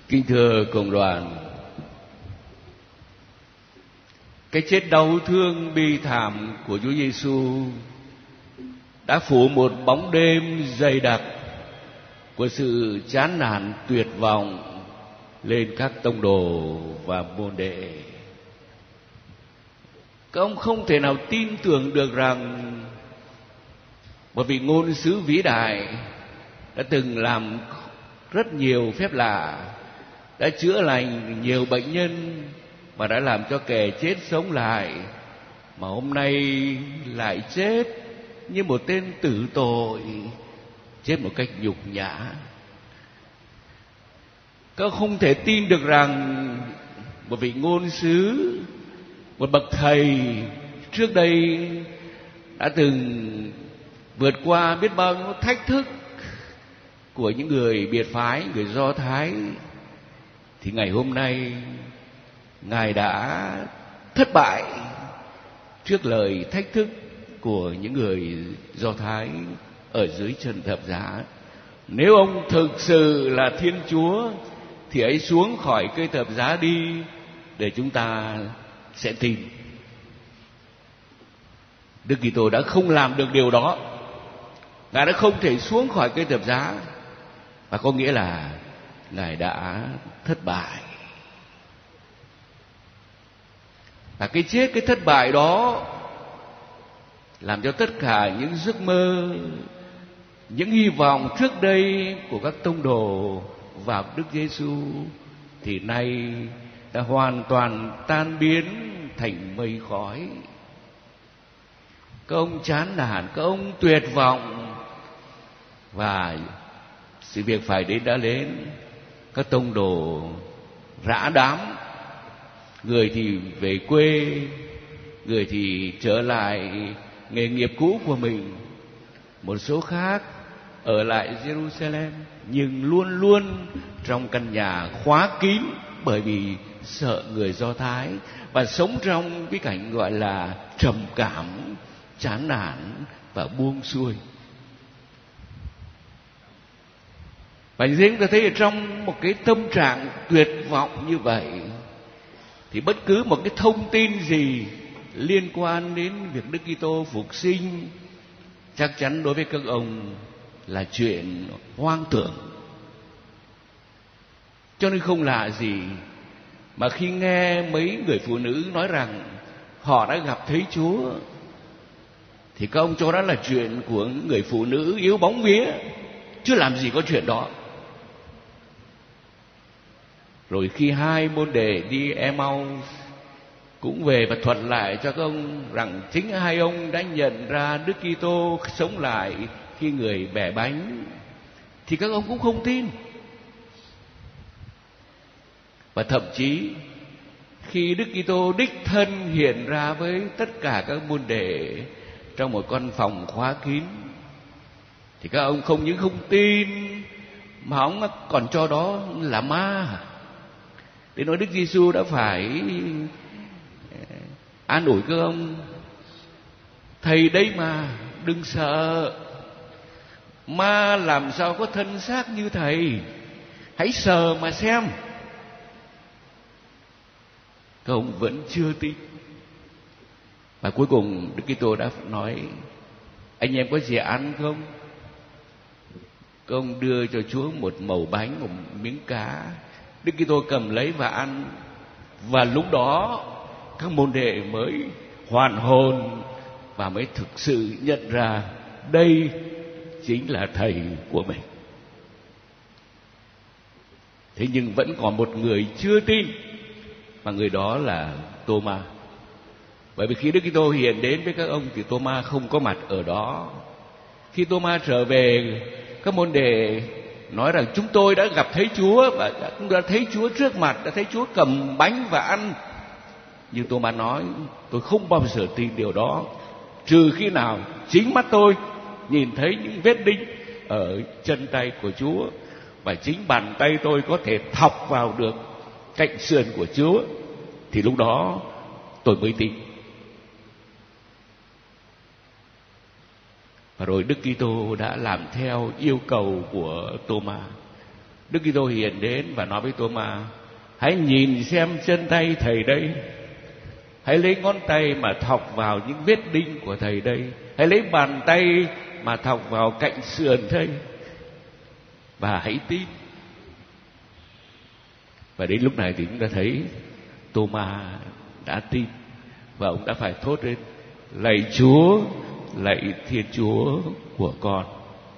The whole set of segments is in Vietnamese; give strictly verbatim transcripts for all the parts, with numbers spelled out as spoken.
Kính thưa cộng đoàn, cái chết đau thương bi thảm của Chúa Giêsu đã phủ một bóng đêm dày đặc của sự chán nản tuyệt vọng lên các tông đồ và môn đệ. Các ông không thể nào tin tưởng được rằng một vị ngôn sứ vĩ đại đã từng làm rất nhiều phép lạ, đã chữa lành nhiều bệnh nhân và đã làm cho kẻ chết sống lại, mà hôm nay lại chết như một tên tử tội, chết một cách nhục nhã. Các không thể tin được rằng một vị ngôn sứ, một bậc thầy trước đây đã từng vượt qua biết bao nhiêu thách thức của những người biệt phái, người Do Thái, thì ngày hôm nay Ngài đã thất bại trước lời thách thức của những người Do Thái ở dưới chân thập giá. Nếu ông thực sự là Thiên Chúa thì hãy xuống khỏi cây thập giá đi, để chúng ta sẽ tin. Đức Kitô đã không làm được điều đó. Ngài đã không thể xuống khỏi cây thập giá, và có nghĩa là Ngài đã thất bại. Và cái chết, cái thất bại đó làm cho tất cả những giấc mơ, những hy vọng trước đây của các tông đồ vào Đức Giêsu thì nay đã hoàn toàn tan biến thành mây khói. Các ông chán nản, các ông tuyệt vọng, và sự việc phải đến đã đến. Các tông đồ rã đám, người thì về quê, người thì trở lại nghề nghiệp cũ của mình. Một số khác ở lại Jerusalem, nhưng luôn luôn trong căn nhà khóa kín, bởi vì sợ người Do Thái, và sống trong cái cảnh gọi là trầm cảm, chán nản và buông xuôi. Và riêng ta thấy ở trong một cái tâm trạng tuyệt vọng như vậy, thì bất cứ một cái thông tin gì liên quan đến việc Đức Kitô phục sinh chắc chắn đối với các ông là chuyện hoang tưởng. Cho nên không lạ gì mà khi nghe mấy người phụ nữ nói rằng họ đã gặp thấy Chúa, thì các ông cho đó là chuyện của người phụ nữ yếu bóng vía, chứ làm gì có chuyện đó. Rồi khi hai môn đệ đi Emmaus cũng về và thuật lại cho các ông rằng chính hai ông đã nhận ra Đức Kitô sống lại khi người bẻ bánh, thì các ông cũng không tin. Và thậm chí khi Đức Kitô đích thân hiện ra với tất cả các môn đệ trong một căn phòng khóa kín, thì các ông không những không tin, mà ông còn cho đó là ma. Để nói Đức Giêsu đã phải an ủi các ông: thầy đây mà, đừng sợ. Ma làm sao có thân xác như thầy, hãy sờ mà xem. Các ông vẫn chưa tin. Và cuối cùng Đức Kitô đã nói: anh em có gì ăn không? Các ông đưa cho Chúa một mẩu bánh, một miếng cá. Đức Kitô cầm lấy và ăn. Và lúc đó các môn đệ mới hoàn hồn và mới thực sự nhận ra đây chính là thầy của mình. Thế nhưng vẫn còn một người chưa tin, và người đó là Tô-ma. Bởi vì khi Đức Kitô hiện đến với các ông thì Tô-ma không có mặt ở đó. Khi Tô-ma trở về, các môn đệ nói rằng chúng tôi đã gặp thấy Chúa, và cũng đã thấy Chúa trước mặt, đã thấy Chúa cầm bánh và ăn. Nhưng Tô-ma nói: tôi không bao giờ tin điều đó, trừ khi nào chính mắt tôi nhìn thấy những vết đinh ở chân tay của Chúa, và chính bàn tay tôi có thể thọc vào được cạnh sườn của Chúa, thì lúc đó tôi mới tin. Và rồi Đức Kitô đã làm theo yêu cầu của Tô-ma. Đức Kitô hiện đến và nói với Tô-ma: hãy nhìn xem chân tay thầy đây, hãy lấy ngón tay mà thọc vào những vết đinh của thầy đây, hãy lấy bàn tay mà thọc vào cạnh sườn thầy, và hãy tin. Và đến lúc này thì chúng ta thấy Tô-ma đã tin, và ông đã phải thốt lên: lạy Chúa, lạy Thiên Chúa của con.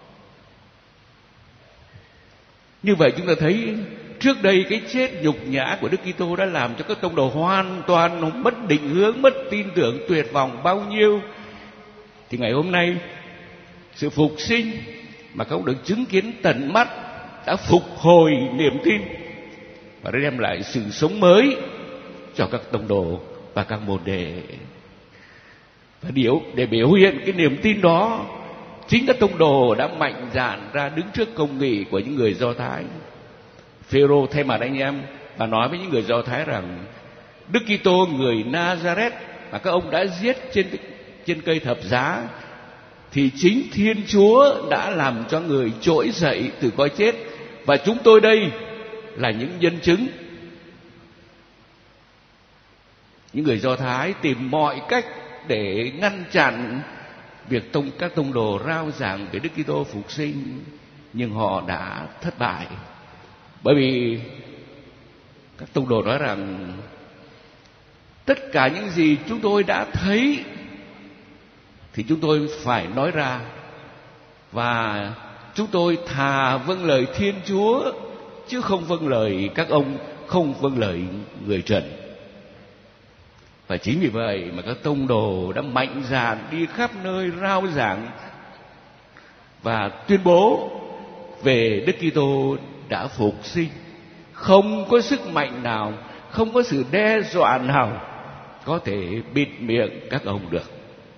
Như vậy chúng ta thấy trước đây cái chết nhục nhã của Đức Kitô đã làm cho các tông đồ hoàn toàn mất định hướng, mất tin tưởng, tuyệt vọng bao nhiêu. Thì ngày hôm nay sự phục sinh mà các ông được chứng kiến tận mắt đã phục hồi niềm tin và đã đem lại sự sống mới cho các tông đồ và các môn đệ. Và điều để biểu hiện cái niềm tin đó, chính các tông đồ đã mạnh dạn ra đứng trước công nghị của những người Do Thái. Phêrô thay mặt anh em và nói với những người Do Thái rằng Đức Kitô người Nazareth mà các ông đã giết trên trên cây thập giá thì chính Thiên Chúa đã làm cho người trỗi dậy từ cõi chết, và chúng tôi đây là những nhân chứng. Những người Do Thái tìm mọi cách để ngăn chặn việc tông các tông đồ rao giảng về Đức Kitô phục sinh, nhưng họ đã thất bại, bởi vì các tông đồ nói rằng tất cả những gì chúng tôi đã thấy thì chúng tôi phải nói ra, và chúng tôi thà vâng lời Thiên Chúa chứ không vâng lời các ông, không vâng lời người trần. Và chính vì vậy mà các tông đồ đã mạnh dạn đi khắp nơi rao giảng và tuyên bố về Đức Kitô đã phục sinh. Không có sức mạnh nào, không có sự đe dọa nào có thể bịt miệng các ông được.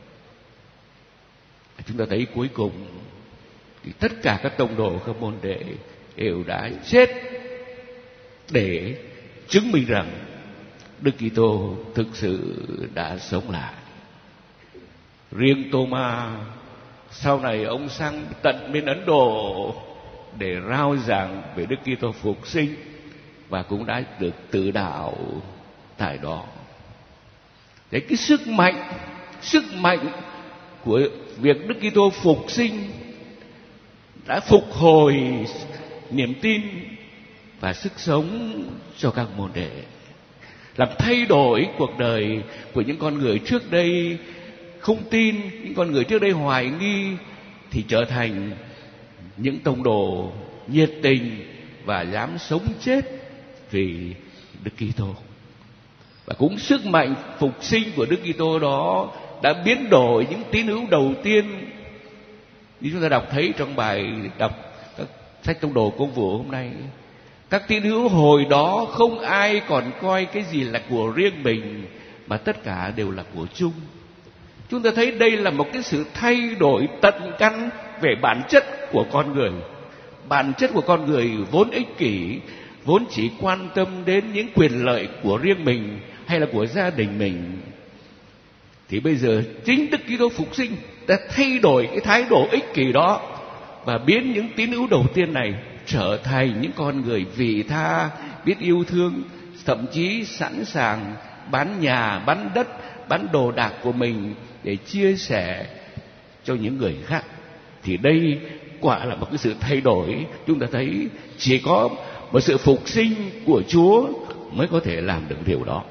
Chúng ta thấy cuối cùng thì tất cả các tông đồ, các môn đệ đều đã chết để chứng minh rằng Đức Kitô thực sự đã sống lại. Riêng Tô-ma sau này ông sang tận bên Ấn Độ để rao giảng về Đức Kitô phục sinh, và cũng đã được tự đạo tại đó. Đấy, cái sức mạnh, sức mạnh của việc Đức Kitô phục sinh đã phục hồi niềm tin và sức sống cho các môn đệ, làm thay đổi cuộc đời của những con người trước đây không tin, những con người trước đây hoài nghi, thì trở thành những tông đồ nhiệt tình và dám sống chết vì Đức Kitô. Và cũng sức mạnh phục sinh của Đức Kitô đó đã biến đổi những tín hữu đầu tiên. Như chúng ta đọc thấy trong bài đọc các sách tông đồ công vụ hôm nay, các tín hữu hồi đó không ai còn coi cái gì là của riêng mình, mà tất cả đều là của chung. Chúng ta thấy đây là một cái sự thay đổi tận căn về bản chất của con người. Bản chất của con người vốn ích kỷ, vốn chỉ quan tâm đến những quyền lợi của riêng mình hay là của gia đình mình. Thì bây giờ chính Đức Kitô phục sinh đã thay đổi cái thái độ ích kỷ đó, và biến những tín hữu đầu tiên này trở thành những con người vị tha, biết yêu thương, thậm chí sẵn sàng bán nhà, bán đất, bán đồ đạc của mình để chia sẻ cho những người khác. Thì đây quả là một cái sự thay đổi. Chúng ta thấy chỉ có một sự phục sinh của Chúa mới có thể làm được điều đó.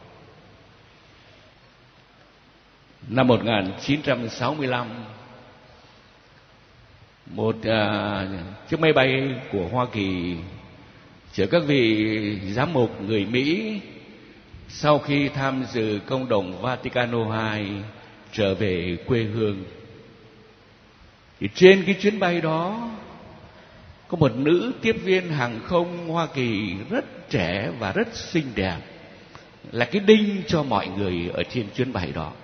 Năm một nghìn chín trăm sáu mươi lăm, một uh, chiếc máy bay của Hoa Kỳ chở các vị giám mục người Mỹ sau khi tham dự công đồng Vaticano hai trở về quê hương. Thì trên cái chuyến bay đó có một nữ tiếp viên hàng không Hoa Kỳ rất trẻ và rất xinh đẹp, là cái đinh cho mọi người ở trên chuyến bay đó.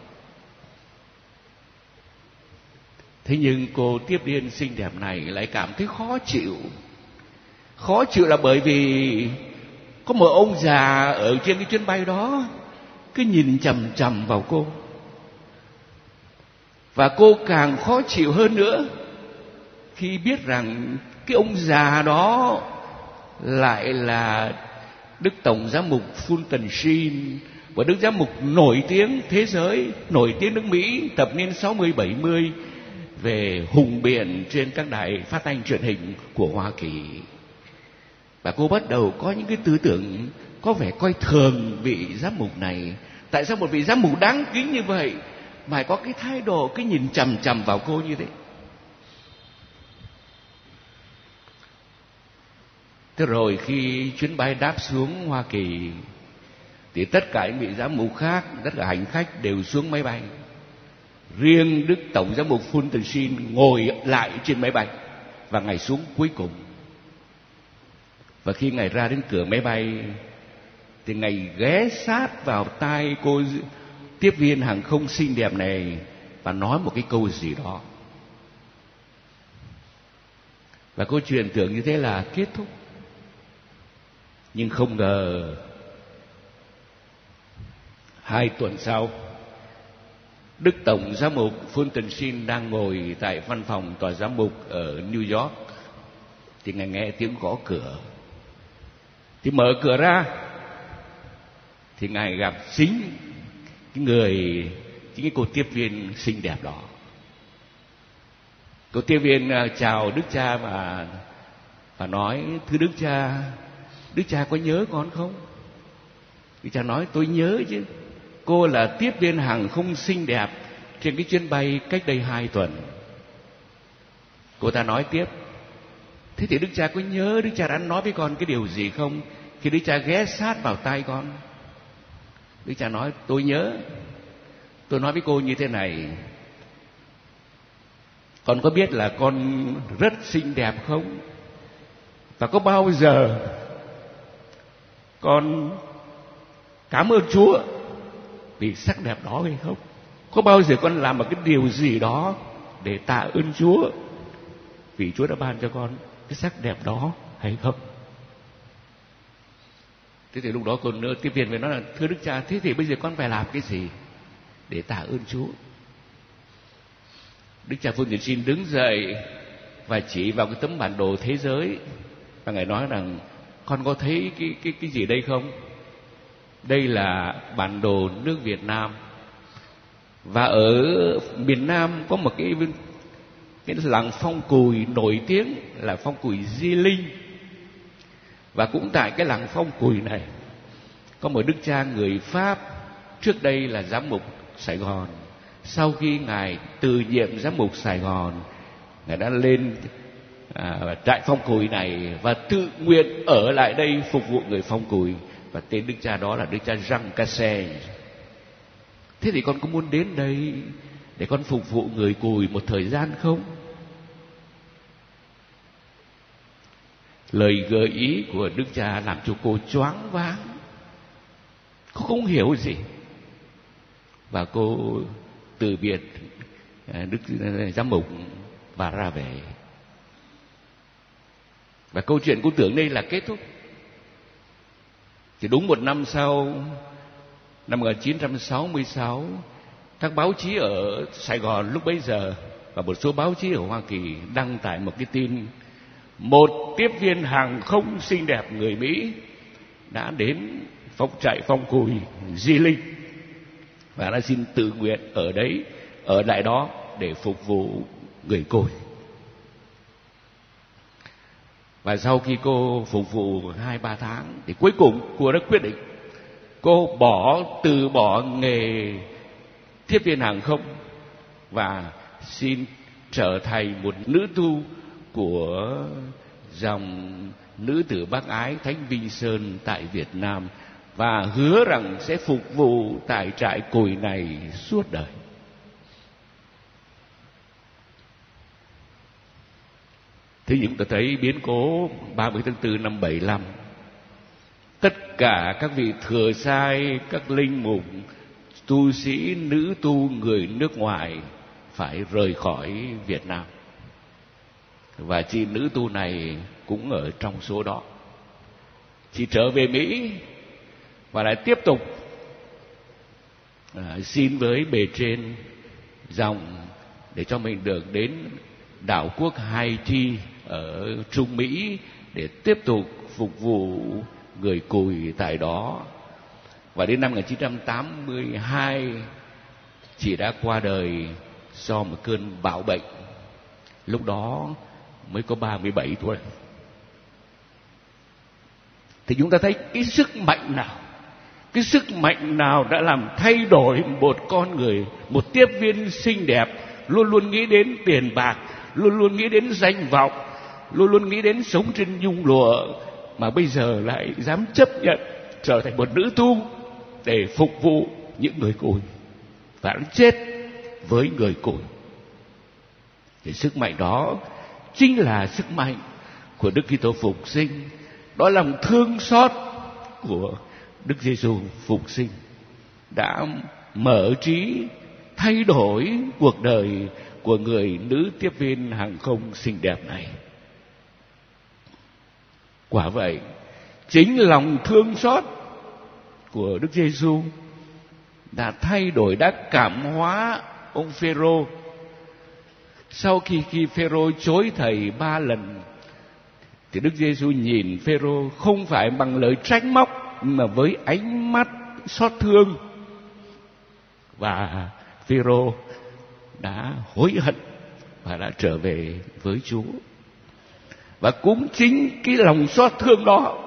Thế nhưng cô tiếp viên xinh đẹp này lại cảm thấy khó chịu. Khó chịu là bởi vì có một ông già ở trên cái chuyến bay đó cứ nhìn chằm chằm vào cô. Và cô càng khó chịu hơn nữa khi biết rằng cái ông già đó lại là Đức Tổng Giám mục Fulton Sheen, và Đức Giám mục nổi tiếng thế giới, nổi tiếng nước Mỹ, thập niên sáu mươi bảy mươi, về hùng biện trên các đài phát thanh truyền hình của Hoa Kỳ. Và cô bắt đầu có những cái tư tưởng có vẻ coi thường vị giám mục này. Tại sao một vị giám mục đáng kính như vậy mà có cái thái độ, cái nhìn chằm chằm vào cô như thế? Thế rồi khi chuyến bay đáp xuống Hoa Kỳ thì tất cả những vị giám mục khác, tất cả hành khách đều xuống máy bay. Riêng Đức Tổng Giám mục Fulton Sheen ngồi lại trên máy bay và Ngài xuống cuối cùng. Và khi Ngài ra đến cửa máy bay thì Ngài ghé sát vào tai cô tiếp viên hàng không xinh đẹp này và nói một cái câu gì đó. Và câu chuyện tưởng như thế là kết thúc. Nhưng không ngờ hai tuần sau, Đức Tổng Giám mục Fulton Sheen đang ngồi tại văn phòng tòa giám mục ở New York thì Ngài nghe tiếng gõ cửa. Thì mở cửa ra thì Ngài gặp chính cái người, chính cái cô tiếp viên xinh đẹp đó. Cô tiếp viên chào Đức Cha và và nói: thưa Đức Cha, Đức Cha có nhớ con không? Đức Cha nói: tôi nhớ chứ. Cô là tiếp viên hàng không xinh đẹp trên cái chuyến bay cách đây hai tuần. Cô ta nói tiếp: thế thì Đức Cha có nhớ Đức Cha đã nói với con cái điều gì không khi Đức Cha ghé sát vào tai con? Đức Cha nói: tôi nhớ. Tôi nói với cô như thế này: con có biết là con rất xinh đẹp không? Và có bao giờ con cảm ơn Chúa vì sắc đẹp đó hay không? Có bao giờ con làm một cái điều gì đó để tạ ơn Chúa vì Chúa đã ban cho con cái sắc đẹp đó hay không? Thế thì lúc đó cô nữ tiếp viên mới nói là: thưa Đức Cha, thế thì bây giờ con phải làm cái gì để tạ ơn Chúa? Đức Cha Fulton Sheen đứng dậy và chỉ vào cái tấm bản đồ thế giới và Ngài nói rằng: con có thấy cái cái cái gì đây không? Đây là bản đồ nước Việt Nam. Và ở miền Nam có một cái cái làng phong cùi nổi tiếng là phong cùi Di Linh. Và cũng tại cái làng phong cùi này có một đức cha người Pháp, trước đây là giám mục Sài Gòn. Sau khi Ngài từ nhiệm giám mục Sài Gòn, Ngài đã lên à, trại phong cùi này và tự nguyện ở lại đây phục vụ người phong cùi. Và tên đức cha đó là đức cha Jean Cassel. Thế thì con có muốn đến đây để con phục vụ người cùi một thời gian không? Lời gợi ý của đức cha làm cho cô choáng váng, cô không hiểu gì. Và cô từ biệt đức giám mục và ra về. Và câu chuyện cô tưởng đây là kết thúc. Thì đúng một năm sau, năm một nghìn chín trăm sáu mươi sáu, các báo chí ở Sài Gòn lúc bấy giờ và một số báo chí ở Hoa Kỳ đăng tải một cái tin: một tiếp viên hàng không xinh đẹp người Mỹ đã đến phong trại phong cùi Di Linh và đã xin tự nguyện ở đấy, ở lại đó để phục vụ người cùi. Và sau khi cô phục vụ hai ba tháng thì cuối cùng cô đã quyết định cô bỏ từ bỏ nghề tiếp viên hàng không và xin trở thành một nữ tu của dòng nữ tử bác ái Thánh Vinh Sơn tại Việt Nam, và hứa rằng sẽ phục vụ tại trại cùi này suốt đời. Thế nhưng ta thấy biến cố ba mươi tháng tư năm bảy lăm, tất cả các vị thừa sai, các linh mục, tu sĩ, nữ tu người nước ngoài phải rời khỏi Việt Nam. Và chị nữ tu này cũng ở trong số đó. Chị trở về Mỹ và lại tiếp tục à, xin với bề trên dòng để cho mình được đến đảo quốc Haiti ở Trung Mỹ để tiếp tục phục vụ người cùi tại đó. Và đến năm một nghìn chín trăm tám mươi hai, chị đã qua đời do một cơn bạo bệnh. Lúc đó mới có ba mươi bảy tuổi. Thì chúng ta thấy cái sức mạnh nào, cái sức mạnh nào đã làm thay đổi một con người, một tiếp viên xinh đẹp, luôn luôn nghĩ đến tiền bạc, luôn luôn nghĩ đến danh vọng, luôn luôn nghĩ đến sống trên nhung lụa, mà bây giờ lại dám chấp nhận trở thành một nữ tu để phục vụ những người cùi và đã chết với người cùi. Thì sức mạnh đó chính là sức mạnh của Đức Kitô phục sinh. Đó là lòng thương xót của Đức Giêsu phục sinh đã mở trí, thay đổi cuộc đời của người nữ tiếp viên hàng không xinh đẹp này. Quả vậy, chính lòng thương xót của Đức Giêsu đã thay đổi, đã cảm hóa ông Phêrô. Sau khi khi Phêrô chối thầy ba lần, thì Đức Giêsu nhìn Phêrô không phải bằng lời trách móc, mà với ánh mắt xót thương. Và Phêrô đã hối hận và đã trở về với Chúa. Và cũng chính cái lòng xót thương đó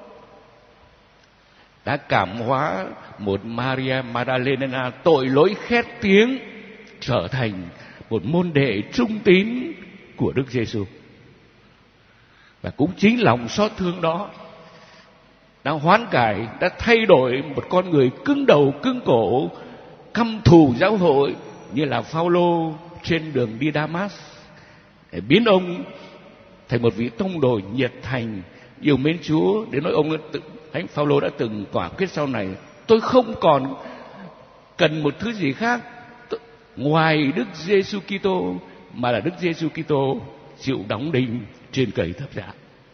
đã cảm hóa một Maria Magdalena tội lỗi khét tiếng trở thành một môn đệ trung tín của Đức Giêsu. Và cũng chính lòng xót thương đó đã hoán cải, đã thay đổi một con người cứng đầu cứng cổ, căm thù giáo hội như là Phao-lô trên đường đi Đa-mát, để biến ông thành một vị tông đồ nhiệt thành, yêu mến Chúa, đến nỗi ông tự, Thánh Phao-lô đã từng quả quyết sau này: tôi không còn cần một thứ gì khác ngoài Đức Giêsu Kitô, mà là Đức Giêsu Kitô chịu đóng đinh trên cây thập giá.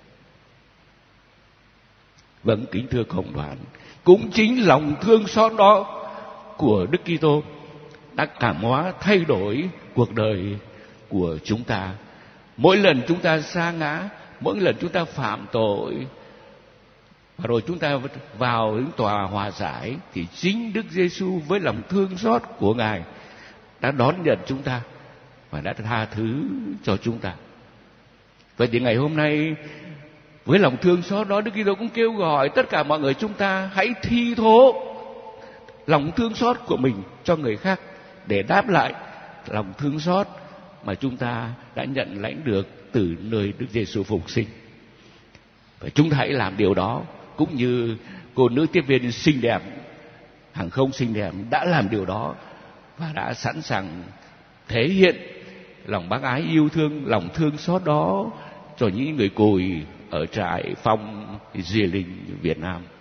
Vâng, kính thưa cộng đoàn, cũng chính lòng thương xót đó của Đức Kitô đã cảm hóa, thay đổi cuộc đời của chúng ta. Mỗi lần chúng ta sa ngã, mỗi lần chúng ta phạm tội, và rồi chúng ta vào đến tòa hòa giải, thì chính Đức Giêsu với lòng thương xót của Ngài đã đón nhận chúng ta và đã tha thứ cho chúng ta. Vậy thì ngày hôm nay, với lòng thương xót đó, Đức Kitô cũng kêu gọi tất cả mọi người chúng ta hãy thi thố lòng thương xót của mình cho người khác, để đáp lại lòng thương xót mà chúng ta đã nhận lãnh được từ nơi Đức Giêsu phục sinh. Và chúng ta hãy làm điều đó, cũng như cô nữ tiếp viên xinh đẹp, hàng không xinh đẹp đã làm điều đó, và đã sẵn sàng thể hiện lòng bác ái yêu thương, lòng thương xót đó cho những người cùi ở trại Phong Di Linh Việt Nam.